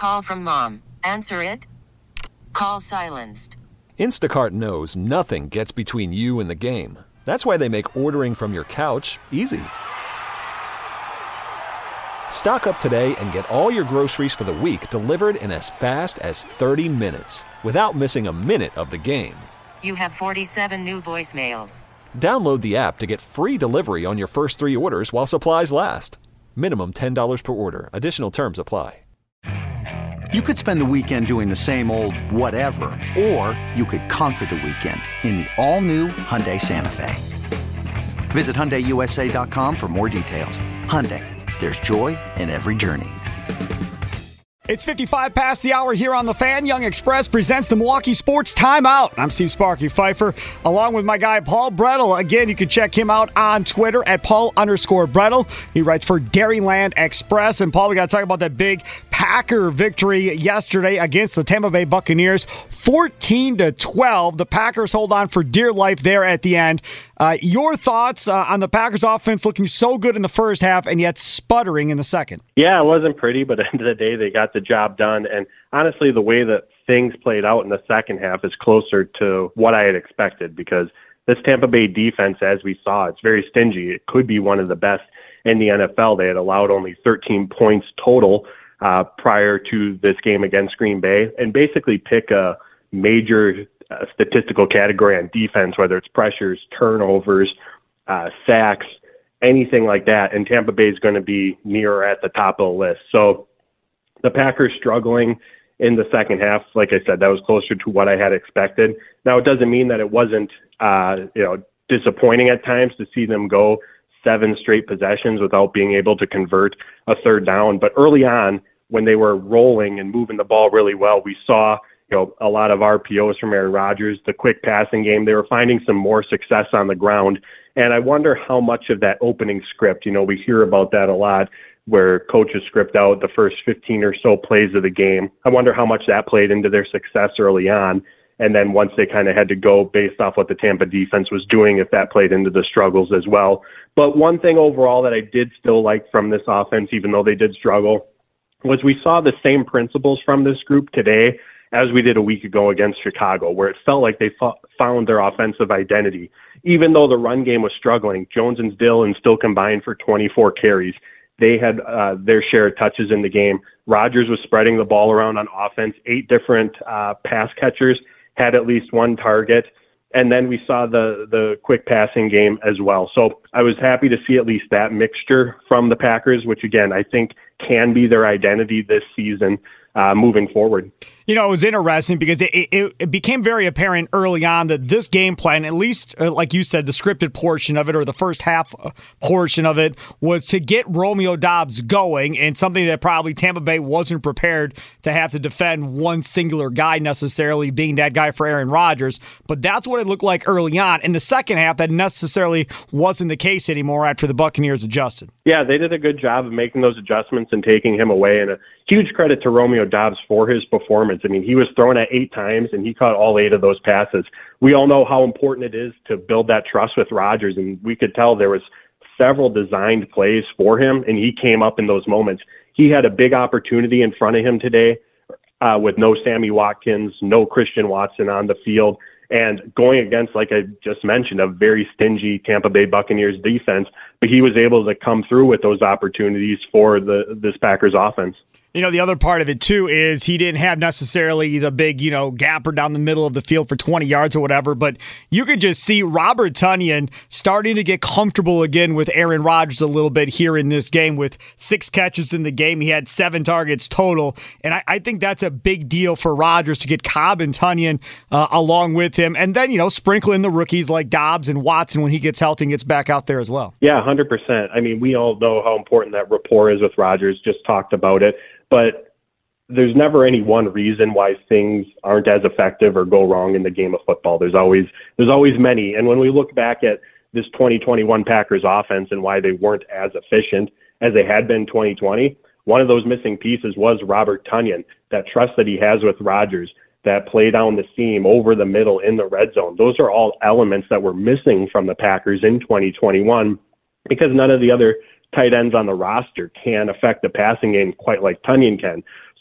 Call from mom. Answer it. Call silenced. Instacart knows nothing gets between you and the game. That's why they make ordering from your couch easy. Stock up today and get all your groceries for the week delivered in as fast as 30 minutes without missing a minute of the game. You have 47 new voicemails. Download the app to get free delivery on your first 3 orders while supplies last. Minimum $10 per order. Additional terms apply. You could spend the weekend doing the same old whatever, or you could conquer the weekend in the all-new Hyundai Santa Fe. Visit HyundaiUSA.com for more details. Hyundai, there's joy in every journey. It's 55 past the hour here on The Fan. Young Express presents the Milwaukee Sports Timeout. I'm Steve Sparky Pfeiffer, along with my guy Paul Brettel. Again, you can check him out on Twitter at Paul_Brettel. He writes for Dairyland Express. And Paul, we got to talk about that big Packer victory yesterday against the Tampa Bay Buccaneers, 14-12. The Packers hold on for dear life there at the end. Your thoughts on the Packers offense looking so good in the first half and yet sputtering in the second? Yeah, it wasn't pretty, but at the end of the day, they got the job done. And honestly, the way that things played out in the second half is closer to what I had expected, because this Tampa Bay defense, as we saw, it's very stingy. It could be one of the best in the NFL. They had allowed only 13 points total prior to this game against Green Bay, and basically pick a major statistical category on defense, whether it's pressures, turnovers, sacks, anything like that, and Tampa Bay is going to be near or at the top of the list. So the Packers struggling in the second half, like I said, that was closer to what I had expected. Now, it doesn't mean that it wasn't disappointing at times to see them go 7 straight possessions without being able to convert a third down. But early on, when they were rolling and moving the ball really well, we saw a lot of RPOs from Aaron Rodgers, the quick passing game. They were finding some more success on the ground. And I wonder how much of that opening script, we hear about that a lot, where coaches script out the first 15 or so plays of the game. I wonder how much that played into their success early on. And then once they kind of had to go based off what the Tampa defense was doing, if that played into the struggles as well. But one thing overall that I did still like from this offense, even though they did struggle, was we saw the same principles from this group today as we did a week ago against Chicago, where it felt like they found their offensive identity. Even though the run game was struggling, Jones and Dillon still combined for 24 carries. They had their share of touches in the game. Rodgers was spreading the ball around on offense. 8 different pass catchers had at least 1 target. And then we saw the quick passing game as well. So I was happy to see at least that mixture from the Packers, which, again, I think can be their identity this season moving forward. It was interesting because it became very apparent early on that this game plan, at least like you said, the scripted portion of it or the first half portion of it, was to get Romeo Doubs going, and something that probably Tampa Bay wasn't prepared to have to defend one singular guy necessarily, being that guy for Aaron Rodgers. But that's what it looked like early on. In the second half, that necessarily wasn't the case anymore after the Buccaneers adjusted. Yeah, they did a good job of making those adjustments and taking him away, and a huge credit to Romeo Doubs for his performance. I mean, he was thrown at 8 times, and he caught all 8 of those passes. We all know how important it is to build that trust with Rodgers, and we could tell there was several designed plays for him, and he came up in those moments. He had a big opportunity in front of him today with no Sammy Watkins, no Christian Watson on the field, and going against, like I just mentioned, a very stingy Tampa Bay Buccaneers defense, but he was able to come through with those opportunities for this Packers offense. The other part of it, too, is he didn't have necessarily the big, gapper down the middle of the field for 20 yards or whatever, but you could just see Robert Tonyan starting to get comfortable again with Aaron Rodgers a little bit here in this game with 6 catches in the game. He had 7 targets total, and I think that's a big deal for Rodgers to get Cobb and Tonyan along with him, and then, sprinkle in the rookies like Doubs and Watson when he gets healthy and gets back out there as well. Yeah, 100%. I mean, we all know how important that rapport is with Rodgers, just talked about it. But there's never any one reason why things aren't as effective or go wrong in the game of football. There's always many. And when we look back at this 2021 Packers offense and why they weren't as efficient as they had been 2020, one of those missing pieces was Robert Tonyan, that trust that he has with Rodgers, that play down the seam over the middle in the red zone. Those are all elements that were missing from the Packers in 2021 because none of the other tight ends on the roster can affect the passing game quite like Tonyan can.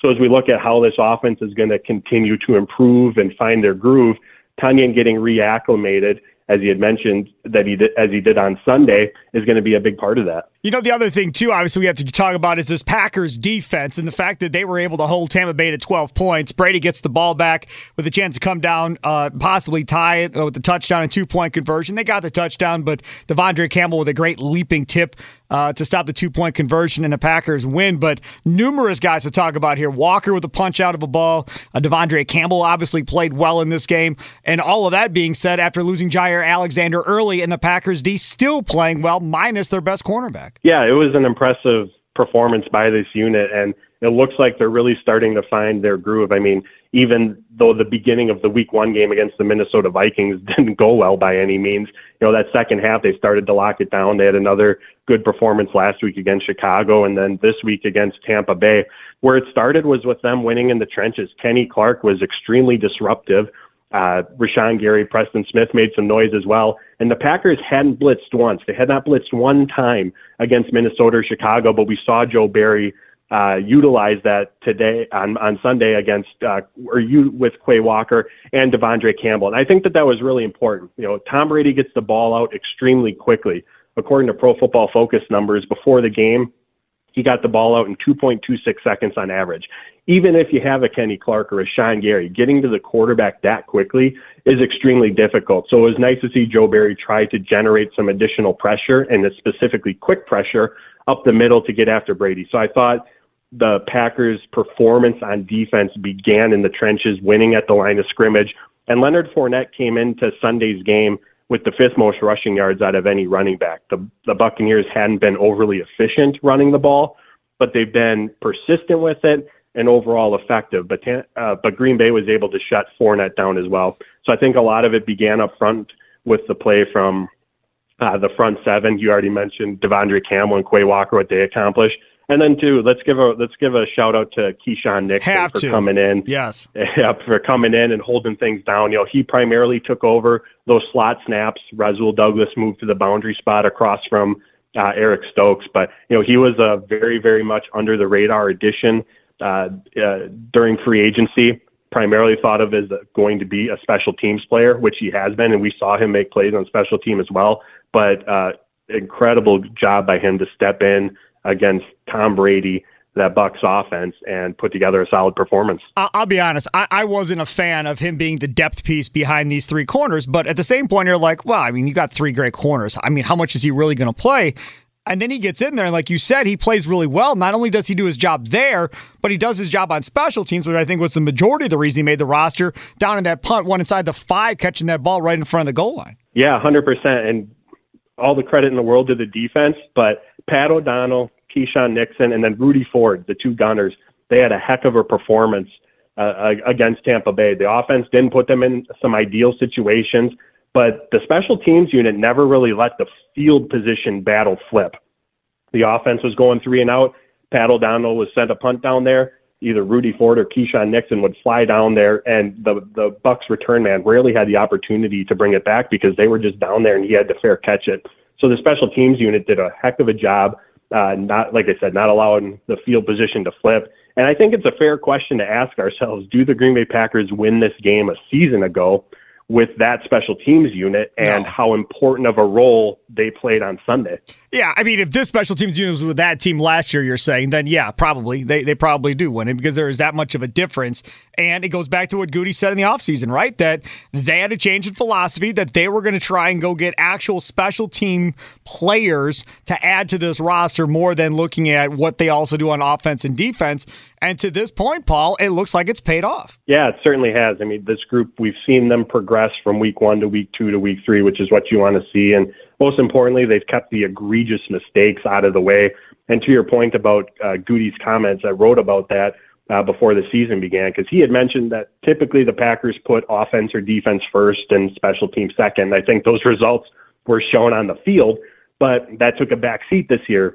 So as we look at how this offense is going to continue to improve and find their groove, Tonyan getting reacclimated, as he had mentioned that as he did on Sunday, is going to be a big part of that. You know, the other thing, too, obviously we have to talk about is this Packers defense and the fact that they were able to hold Tampa Bay to 12 points. Brady gets the ball back with a chance to come down, possibly tie it with the touchdown and 2-point conversion. They got the touchdown, but Devondre Campbell with a great leaping tip to stop the 2-point conversion, and the Packers win. But numerous guys to talk about here. Walker with a punch out of a ball. Devondre Campbell obviously played well in this game. And all of that being said, after losing Jaire Alexander early, and the Packers D still playing well, minus their best cornerback. Yeah, it was an impressive performance by this unit, and it looks like they're really starting to find their groove. I mean, even though the beginning of the Week 1 game against the Minnesota Vikings didn't go well by any means, that second half they started to lock it down. They had another good performance last week against Chicago, and then this week against Tampa Bay. Where it started was with them winning in the trenches. Kenny Clark was extremely disruptive. Rashawn Gary, Preston Smith made some noise as well. And the Packers hadn't blitzed once. They had not blitzed one time against Minnesota or Chicago, but we saw Joe Barry utilize that today on Sunday against with Quay Walker and Devondre Campbell. And I think that was really important. Tom Brady gets the ball out extremely quickly. According to Pro Football Focus numbers, before the game, he got the ball out in 2.26 seconds on average. Even if you have a Kenny Clark or a Sean Gary, getting to the quarterback that quickly is extremely difficult. So it was nice to see Joe Barry try to generate some additional pressure, and specifically quick pressure up the middle to get after Brady. So I thought the Packers' performance on defense began in the trenches, winning at the line of scrimmage. And Leonard Fournette came into Sunday's game with the 5th most rushing yards out of any running back. The Buccaneers hadn't been overly efficient running the ball, but they've been persistent with it and overall effective. But Green Bay was able to shut Fournette down as well. So I think a lot of it began up front with the play from the front seven. You already mentioned Devondre Campbell and Quay Walker, what they accomplished. And then too, let's give a shout out to Keyshawn Nixon coming in. Yes. For coming in and holding things down. He primarily took over those slot snaps. Rasul Douglas moved to the boundary spot across from Eric Stokes. But, he was a very, very much under the radar addition during free agency. Primarily thought of as going to be a special teams player, which he has been, and we saw him make plays on special team as well. But incredible job by him to step in against Tom Brady, that Bucs offense, and put together a solid performance. I'll be honest, I wasn't a fan of him being the depth piece behind these three corners, but at the same point, you're like, well, I mean, you got three great corners. I mean, how much is he really going to play? And then he gets in there, and like you said, he plays really well. Not only does he do his job there, but he does his job on special teams, which I think was the majority of the reason he made the roster, down in that punt, one inside the 5, catching that ball right in front of the goal line. Yeah, 100%. And all the credit in the world to the defense, but Pat O'Donnell, Keyshawn Nixon, and then Rudy Ford, the two gunners, they had a heck of a performance against Tampa Bay. The offense didn't put them in some ideal situations, but the special teams unit never really let the field position battle flip. The offense was going 3 and out. Pat O'Donnell was sent a punt down there. Either Rudy Ford or Keyshawn Nixon would fly down there, and the Bucs return man rarely had the opportunity to bring it back because they were just down there and he had to fair catch it. So the special teams unit did a heck of a job, not, like I said, not allowing the field position to flip. And I think it's a fair question to ask ourselves, do the Green Bay Packers win this game a season ago with that special teams unit and how important of a role they played on Sunday? Yeah, I mean, if this special teams unit was with that team last year, you're saying, then yeah, probably. They probably do win it because there is that much of a difference. And it goes back to what Goody said in the offseason, right? That they had a change in philosophy, that they were going to try and go get actual special team players to add to this roster more than looking at what they also do on offense and defense. And to this point, Paul, it looks like it's paid off. Yeah, it certainly has. I mean, this group, we've seen them progress from week 1 to week 2 to week 3, which is what you want to see. And most importantly, they've kept the egregious mistakes out of the way. And to your point about Goody's comments, I wrote about that before the season began, because he had mentioned that typically the Packers put offense or defense first and special teams second. I think those results were shown on the field, but that took a back seat this year.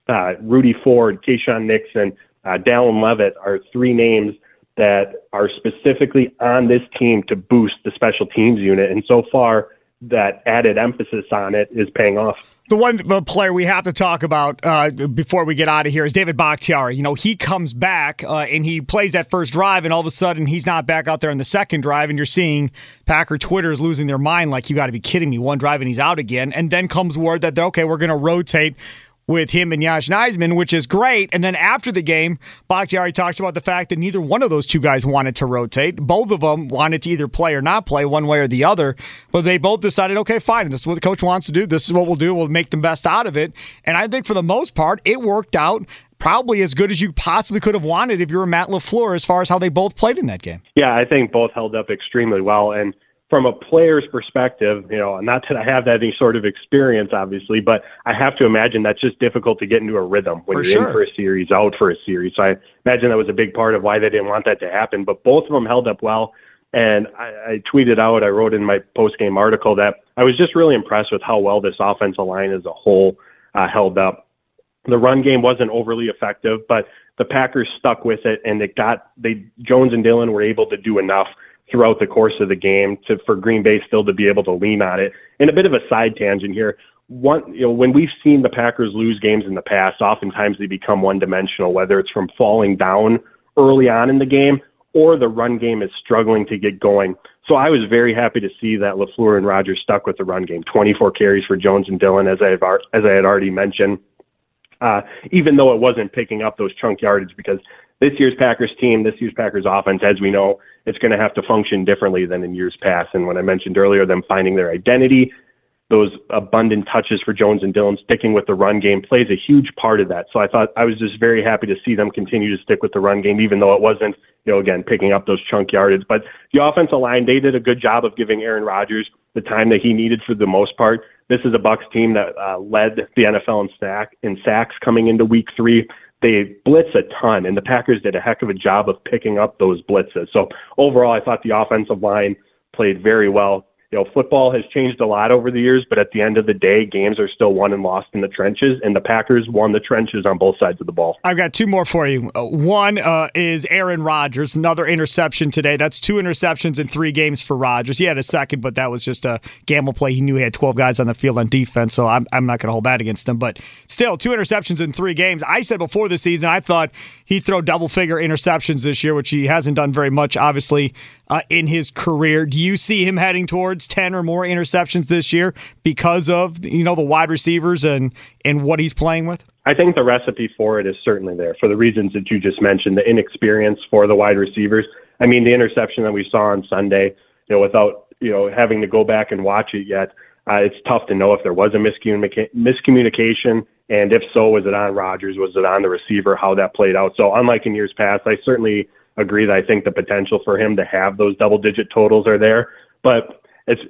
Rudy Ford, Keyshawn Nixon, Dallin Levitt are 3 names that are specifically on this team to boost the special teams unit. And so far, that added emphasis on it is paying off. The player we have to talk about before we get out of here is David Bakhtiari. You know, he comes back and he plays that first drive, and all of a sudden he's not back out there in the second drive, and you're seeing Packer Twitters losing their mind like, you got to be kidding me, one drive and he's out again. And then comes word that, okay, we're going to rotate with him and Josh Nijman, which is great. And then after the game, Bakhtiari talks about the fact that neither one of those two guys wanted to rotate. Both of them wanted to either play or not play one way or the other, but they both decided, okay, fine, this is what the coach wants to do. This is what we'll do. We'll make the best out of it. And I think for the most part, it worked out probably as good as you possibly could have wanted if you were Matt LaFleur as far as how they both played in that game. Yeah, I think both held up extremely well. And from a player's perspective, you know, not that I have any sort of experience, obviously, but I have to imagine that's just difficult to get into a rhythm when you're in for a series, out for a series. So I imagine that was a big part of why they didn't want that to happen. But both of them held up well. And I tweeted out, I wrote in my post-game article that I was just really impressed with how well this offensive line as a whole held up. The run game wasn't overly effective, but the Packers stuck with it, and Jones and Dillon were able to do enough throughout the course of the game for Green Bay still to be able to lean on it. And a bit of a side tangent here. When we've seen the Packers lose games in the past, oftentimes they become one-dimensional, whether it's from falling down early on in the game or the run game is struggling to get going. So I was very happy to see that LaFleur and Rodgers stuck with the run game. 24 carries for Jones and Dillon, as I had already mentioned, even though it wasn't picking up those chunk yardage, because this year's Packers team, this year's Packers offense, as we know, it's going to have to function differently than in years past. And when I mentioned earlier, them finding their identity, those abundant touches for Jones and Dillon, sticking with the run game plays a huge part of that. So I was just very happy to see them continue to stick with the run game, even though it wasn't, again, picking up those chunk yardage. But the offensive line, they did a good job of giving Aaron Rodgers the time that he needed for the most part. This is a Bucs team that led the NFL in sacks coming into week 3. They blitz a ton, and the Packers did a heck of a job of picking up those blitzes. So overall, I thought the offensive line played very well. Football has changed a lot over the years, but at the end of the day, games are still won and lost in the trenches, and the Packers won the trenches on both sides of the ball. I've got two more for you. One is Aaron Rodgers, another interception today. That's 2 interceptions in 3 games for Rodgers. He had a second, but that was just a gamble play. He knew he had 12 guys on the field on defense, so I'm not going to hold that against him. But still, 2 interceptions in 3 games. I said before the season, I thought he'd throw double-figure interceptions this year, which he hasn't done very much, obviously, in his career. Do you see him heading towards 10 or more interceptions this year because of the wide receivers and what he's playing with? I think the recipe for it is certainly there for the reasons that you just mentioned, the inexperience for the wide receivers. I mean, the interception that we saw on Sunday, without having to go back and watch it yet, it's tough to know if there was a miscommunication, and if so, was it on Rodgers, was it on the receiver, how that played out. So unlike in years past, I certainly agree that I think the potential for him to have those double-digit totals are there, but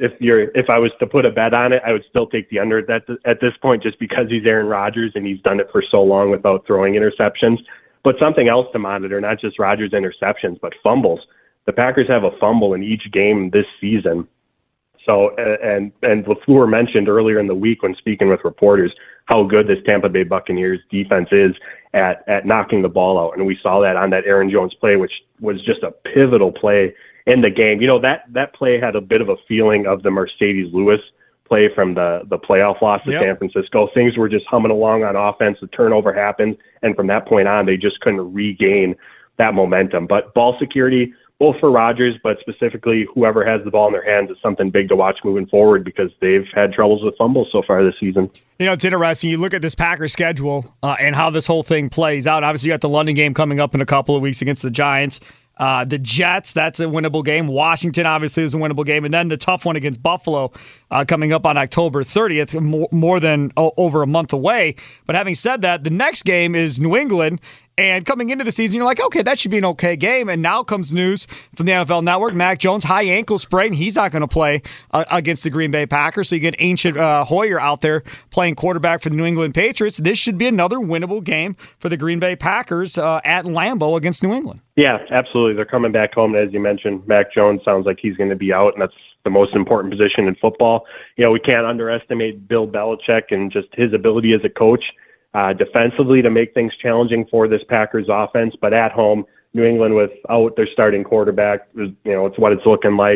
if I was to put a bet on it, I would still take the under at this point, just because he's Aaron Rodgers and he's done it for so long without throwing interceptions. But something else to monitor, not just Rodgers' interceptions, but fumbles. The Packers have a fumble in each game this season. So, and LaFleur mentioned earlier in the week when speaking with reporters how good this Tampa Bay Buccaneers defense is at knocking the ball out. And we saw that on that Aaron Jones play, which was just a pivotal play in the game. That play had a bit of a feeling of the Mercedes Lewis play from the playoff loss to San Francisco. Things were just humming along on offense. The turnover happened, and from that point on, they just couldn't regain that momentum. But ball security, both for Rodgers, but specifically whoever has the ball in their hands, is something big to watch moving forward because they've had troubles with fumbles so far this season. It's interesting. You look at this Packers schedule and how this whole thing plays out. Obviously, you got the London game coming up in a couple of weeks against the Giants. The Jets, that's a winnable game. Washington, obviously, is a winnable game. And then the tough one against Buffalo coming up on October 30th, more than over a month away. But having said that, the next game is New England. And coming into the season, you're like, okay, that should be an okay game. And now comes news from the NFL Network. Mac Jones, high ankle sprain. He's not going to play against the Green Bay Packers. So you get Ancient Hoyer out there playing quarterback for the New England Patriots. This should be another winnable game for the Green Bay Packers at Lambeau against New England. Yeah, absolutely. They're coming back home. And as you mentioned, Mac Jones sounds like he's going to be out, and that's the most important position in football. We can't underestimate Bill Belichick and just his ability as a coach. Defensively to make things challenging for this Packers offense, but at home, New England without their starting quarterback, it's what it's looking like.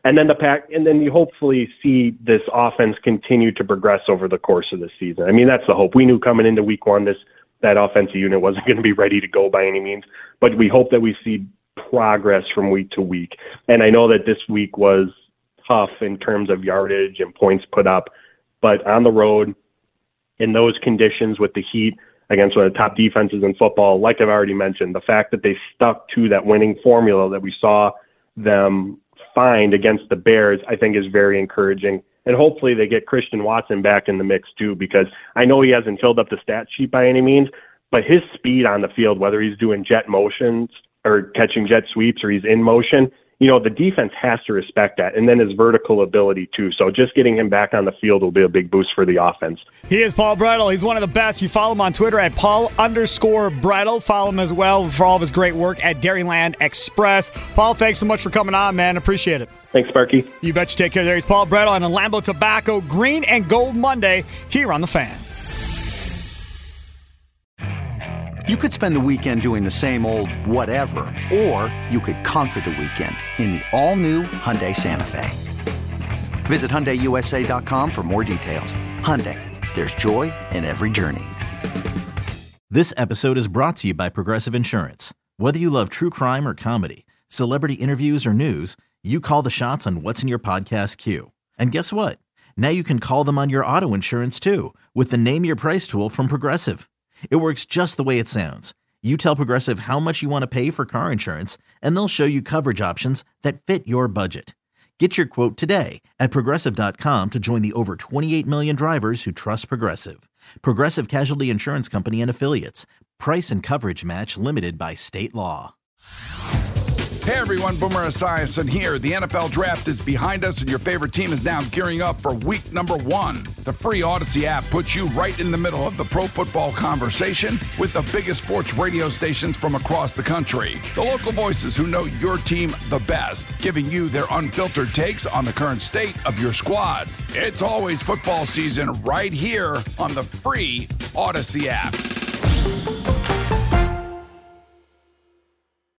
And then you hopefully see this offense continue to progress over the course of the season. I mean, that's the hope. We knew coming into week one that offensive unit wasn't going to be ready to go by any means, but we hope that we see progress from week to week. And I know that this week was tough in terms of yardage and points put up, but on the road, in those conditions with the heat against one of the top defenses in football, like I've already mentioned, the fact that they stuck to that winning formula that we saw them find against the Bears, I think is very encouraging. And hopefully they get Christian Watson back in the mix too, because I know he hasn't filled up the stat sheet by any means, but his speed on the field, whether he's doing jet motions or catching jet sweeps or he's in motion, the defense has to respect that. And then his vertical ability too. So just getting him back on the field will be a big boost for the offense. He is Paul Bretl. He's one of the best. You follow him on Twitter at Paul_Bretl. Follow him as well for all of his great work at Dairyland Express. Paul, thanks so much for coming on, man. Appreciate it. Thanks, Sparky. You bet you take care. There he's Paul Bretl on a Lambeau Tobacco Green and Gold Monday here on The Fan. You could spend the weekend doing the same old whatever, or you could conquer the weekend in the all-new Hyundai Santa Fe. Visit HyundaiUSA.com for more details. Hyundai, there's joy in every journey. This episode is brought to you by Progressive Insurance. Whether you love true crime or comedy, celebrity interviews or news, you call the shots on what's in your podcast queue. And guess what? Now you can call them on your auto insurance too with the Name Your Price tool from Progressive. It works just the way it sounds. You tell Progressive how much you want to pay for car insurance, and they'll show you coverage options that fit your budget. Get your quote today at Progressive.com to join the over 28 million drivers who trust Progressive. Progressive Casualty Insurance Company and Affiliates. Price and coverage match limited by state law. Hey everyone, Boomer Esiason here. The NFL Draft is behind us and your favorite team is now gearing up for week number 1. The free Odyssey app puts you right in the middle of the pro football conversation with the biggest sports radio stations from across the country. The local voices who know your team the best, giving you their unfiltered takes on the current state of your squad. It's always football season right here on the free Odyssey app.